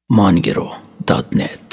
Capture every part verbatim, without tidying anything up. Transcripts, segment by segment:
مانگرو دات نت.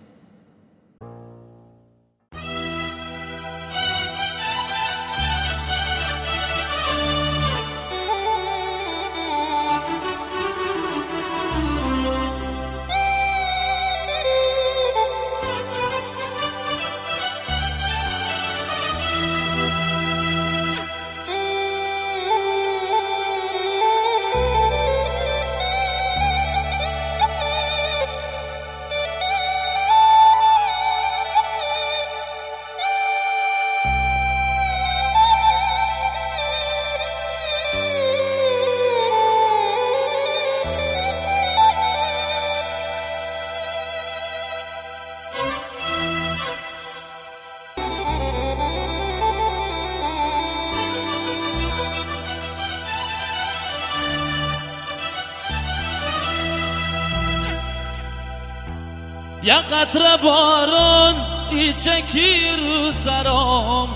یا قطره باران ای چکی رو سرام،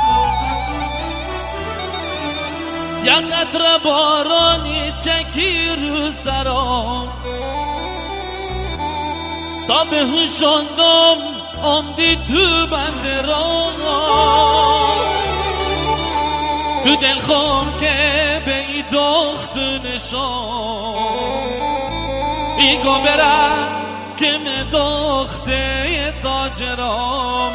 یا قطره باران ای چکی رو سرام، تا به هوشاندم آمدی تو بند رام، تو دل خام که به ای دخت نشان ایگو برم که می داخته تاجرام.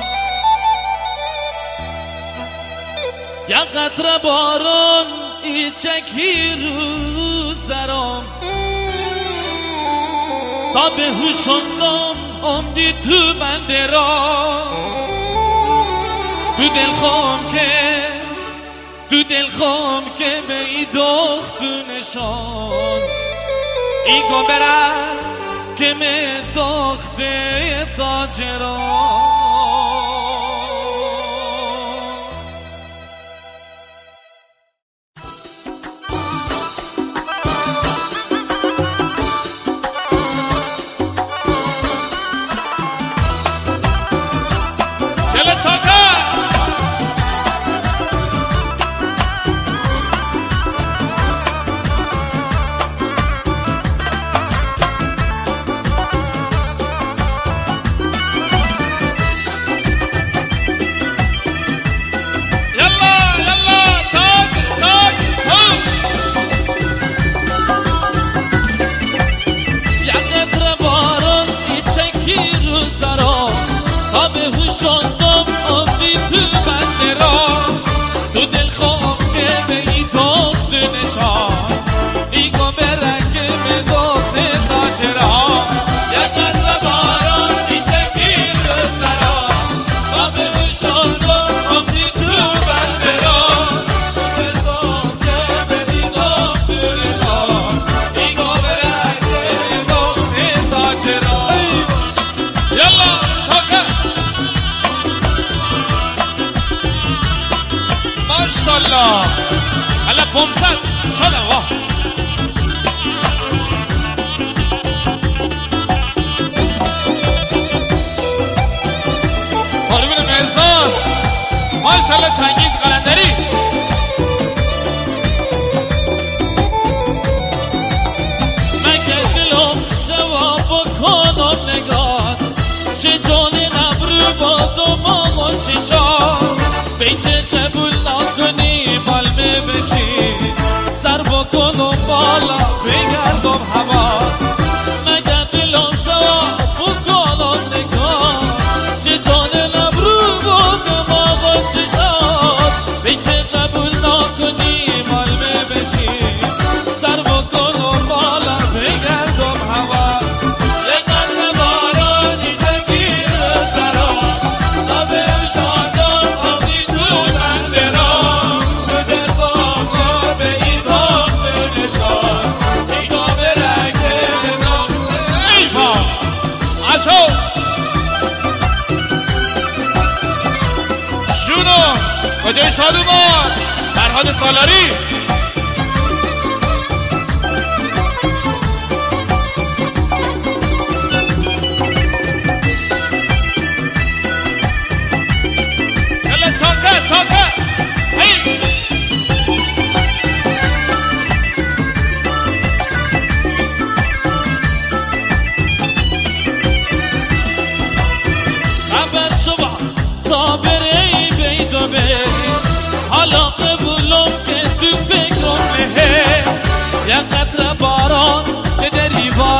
یا قطره باران ای چکی رو سرام، تا به هوشاندم آمدی تو بند رام، تو دل خام که تو دل خام که به ای دخت نشان ایگو برم که می داخته تاجران. یلا چاکر به هوشاندم آمدی تو بند رام، تو دل خواهم که به ای دخت نشان ایگو برن که به دخت تاجران. یا قطره باران ای چکی رو سرام، تا به هوشاندم آمدی تو بند رام، تو دل خواهم که به ای دخت نشان ایگو برن که به دخت تاجران. یلا چاکر ماشالله حالا پمصد شدم. واه قربون مرزان ماشالله چنگیز قلندری. من که دلم شوا بکنم نگاه، چه جان نبرو با دماغ و چشام، بیچه قبول نکنی مالمه بشی، سر بکنم بالا بگردم هوا. مگه دلم شوا بکنم نگاه، چه جان نبرو با دماغ و چشام، بیچه قبول نکنی مالمه بشی، سر بکنم بالا بگردم هوا. جونو کجای شادومان فرهاد سالاری. یلا چاکر چاکر هی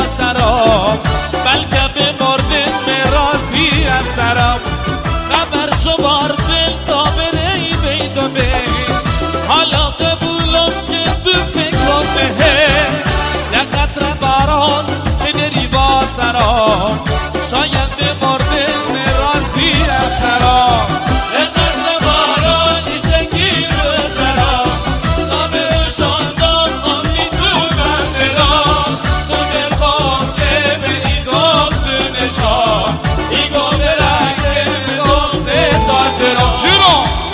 سرام، بلکه بمردن مرازی از سرم. خبر شمار دل تا بره بید و بید، حالا قبولم که تو فکرم بهه. یک قطره باران چه نری با سرام، شاید بمردن مرازی از سرام. یک قطره باران چه گیر به سرام، تا بشاندم آمی تو بنده را. تو دل خواه که به این گفت نشان، این گفت رنگ به گفت تاجران. چرا؟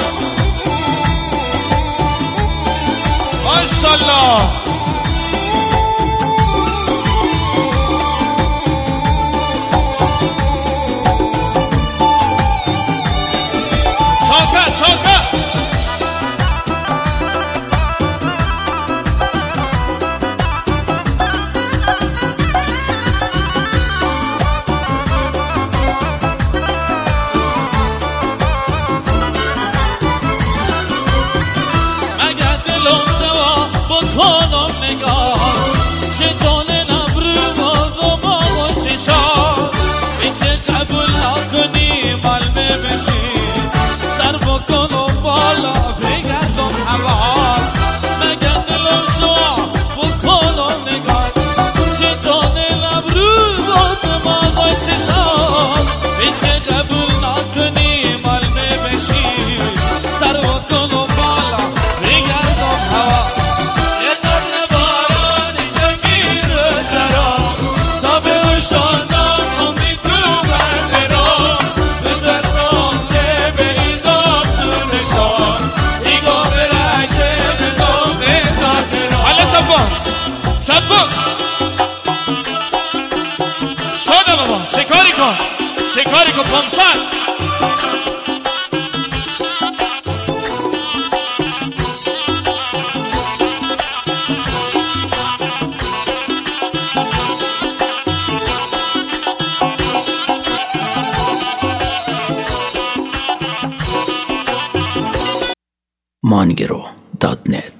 ماشالله چاکه چاکه مگر دلم شوا بکنم نگاه، چه جان نبرو بازم آقا چشان. بیچه قبول نکنی ملمه بشی، سر بکنم بالا بگردم هوا. مگر دلم شوا بکنم نگاه، چه جان نبرو بازم آقا چشان. بیچه قبول نکنی ملمه بشی، سر بکنم بالا بگردم هوا. یه قطره باران جگیر سرام، تا به اشتاندم امی تو بنده را. به درخوام که به این گفت تو نشان، این گفت رکه به گفت تاجران. حالا چپا چپا شده بابا، شکاری کن شکاری کن پانصد. مانگرو دات نت